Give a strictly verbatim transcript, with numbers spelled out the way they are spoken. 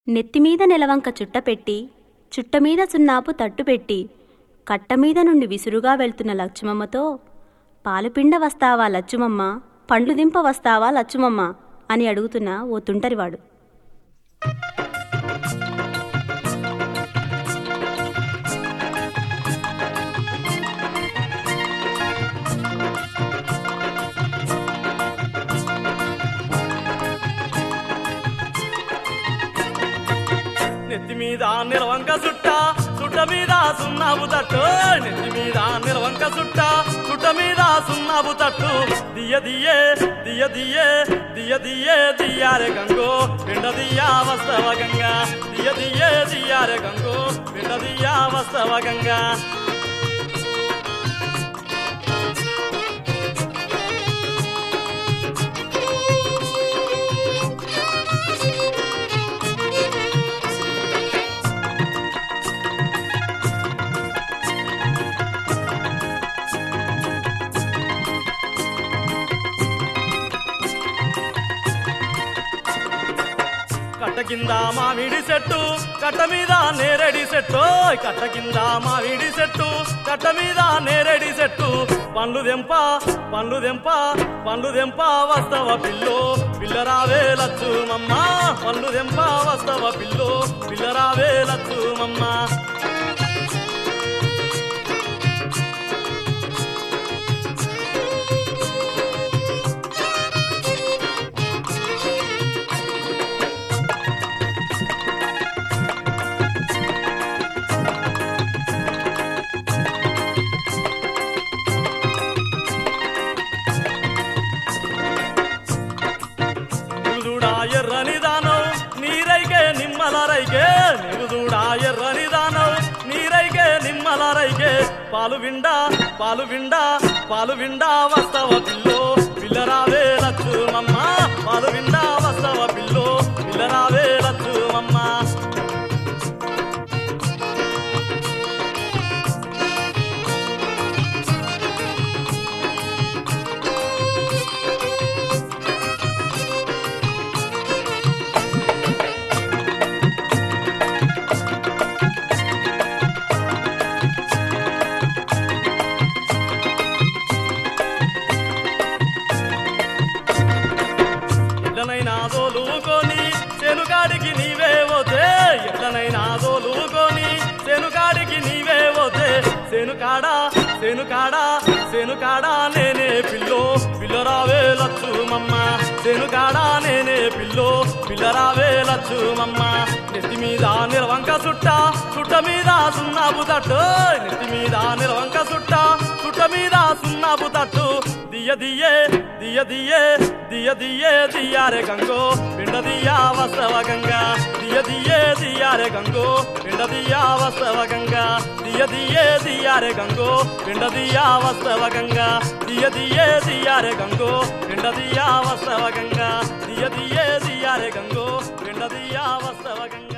నెత్తిమీద నెలవంక చుట్టపెట్టి చుట్టమీద సున్నాపు తట్టుపెట్టి కట్టమీద నుండి విసురుగా వెళ్తున్న లచ్చుమమ్మతో పాలుపిండ వస్తావా లచ్చుమమ్మ, పండ్లు దింప వస్తావా లచ్చుమమ్మ అని అడుగుతున్న ఓ తుంటరివాడు. నెత్తి మీద నిలవంక చుట్ట చుట్ట మీద సున్నాబు తట్టు, నెత్తి మీద నిలవంక చుట్ట చుట్ట మీద సున్నాబు తట్టు, దియ దియే దియ దియే దియ దియే దియారే గంగో పిండ దియా వస్తవ గంగా, దియ దియే దియారే గంగో పిండ దియా వస్తవ గంగా. కట్ట కింద మామిడి చెట్టు కట్ట మీద నేరేడి చెట్టు, కట్ట కింద మామిడి చెట్టు కట్ట మీద నేరేడి చెట్టు, పండ్లు దెంప పండ్లు దెంప పండ్లు దెంప వస్తవ పిల్లో పిల్లరావే లచ్చుమమ్మ, పండ్లు దెంప వస్తవ పిల్లో పిల్లరావే లచ్చుమమ్మ. ఎర్రని దానవ్ నీరైకే నిమ్మల రైకే, నీవు చూడా ఎర్రని దానవ్ నీరైకే నిమ్మల రైకే, పాలు విండా పాలు విండా పాలు విండా వస్తవ పిల్లో పిల్లరావే లచ్చుమమ్మ, పాలు విండా వస్తవ పిల్లో పిల్లరావే లచ్చుమమ్మ. ఎట్లనైనా దోలుకొని శనుకాడికి నీవే పోతే, ఎట్లనైనా దోలుకొని శనుకాడికి నీవే పోతే, శనుకాడా శనుకాడా శనుకాడా నేనే పిల్లో పిల్లరావే లచ్చుమమ్మ, శనుకాడా నేనే పిల్లో పిల్లరావే లచ్చుమమ్మ. నెత్తి మీద నిలవంక చుట్ట చుట్ట మీద సున్నాబు తట్టు, నెత్తి మీద నిలవంక చుట్ట చుట్ట మీద సున్నాబు తట్టు, దియ దియే దియ దియే దియ దియే దియారే గంగో పిండ దియా వస్తవ గంగా, దియ దియే దియారే గంగో పిండ దియా వస్తవ గంగా, దియ దియే దియారే గంగో పిండ దియా వస్తవ గంగా, దియ దియే దియారే గంగో పిండ దియా వస్తవ గంగా, దియ దియే దియారే గంగో పిండ దియా వస్తవ గంగా.